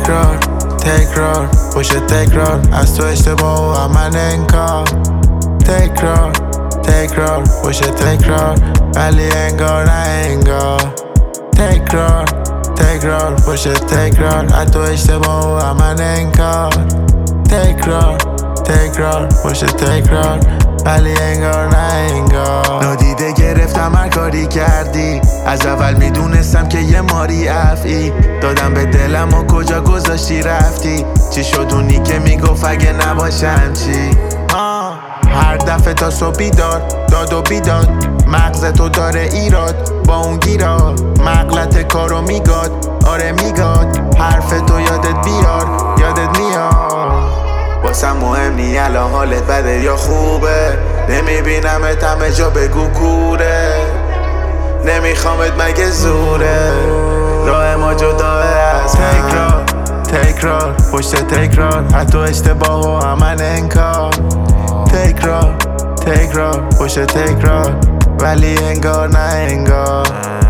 تکرار پشت تکرار، از تو اشتباه و من انکار. تکرار پشت تکرار، ولی انگار نه انگار. تکرار پشت تکرار، از تو اشتباه و من انکار. تکرار پشت تکرار، ولی انگار نه انگار. نادیده گرفتم هر کاری کردی، از اول میدونستم که یه ماری افعی. دادم به دلم و کجا گذاشتی رفتی؟ چی شد اونی که میگفت اگه نباشم چی؟ هر دفعه تا صبح بیدار، داد و بیداد، مغز تو داره ایراد با اون گیرا. مغلط کارو میگاد، آره میگاد، حرف تو یادت میاد. واسم مهم نی الان حالت بده یا خوبه، نمیبینمت همه جا بگو کوره. نمیخوامت مگه زوره، راه ما جداه از تکرار پشت تکرار، حتی اشتباه و همن انکار. تکرار پشت تکرار، ولی انگار نه انگار.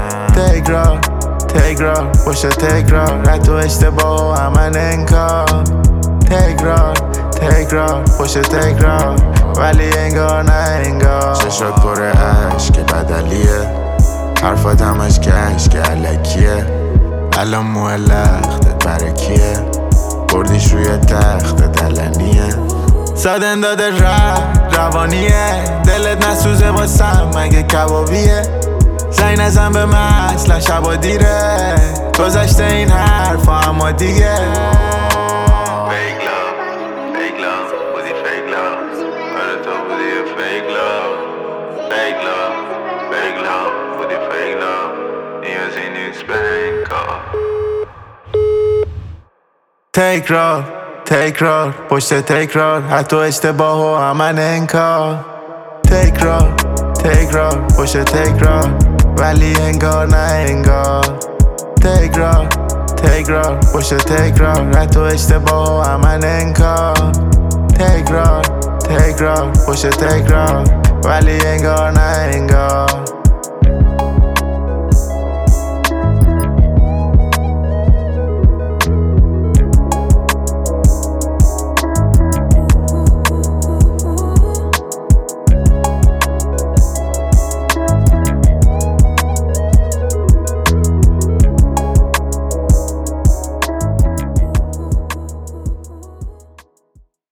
تکرار پشت تکرار، حتی اشتباه و همن انکار. تکرار پشت تکرار، ولی انگار نه انگار. چشات پر عشق بدلیه، حرفات همش که علکیه. الان مولختت برکیه، بردیش روی تخت دلنیه. زدن داده روانیه، دلت نسوزه واسم مگه کبابیه. زنگ نزن به من اصلا شبا دیره، گذشته این حرفا اما دیگه. تکرار پشت تکرار، حتی اشتباه و همن انکار. تکرار پشت تکرار، ولی انگار نه انگار. تکرار پشت تکرار، حتی اشتباه و همن انکار. تکرار پشت تکرار، ولی انگار نه انگار.